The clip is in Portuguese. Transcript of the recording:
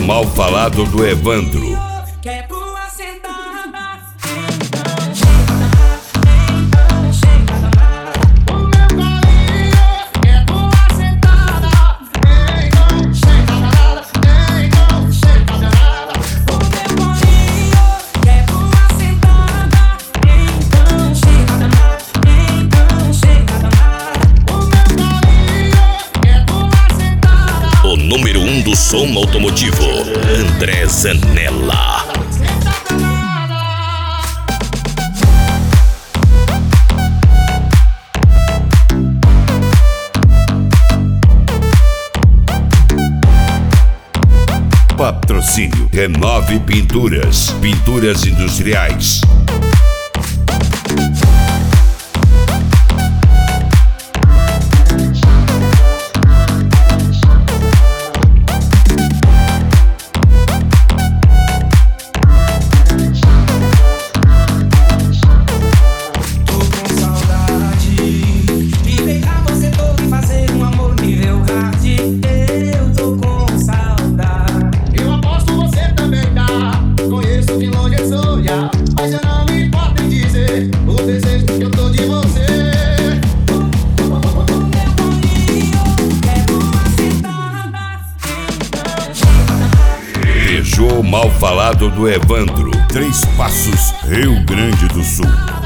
Mal Falado do Evandro. O número 1 do som automotivo, André Zanella. Patrocínio Renove Pinturas, pinturas industriais. Mas eu não me importo em dizer o desejo que eu tô de você. Fechou Mal Falado do Evandro. 3 Passos, Rio Grande do Sul.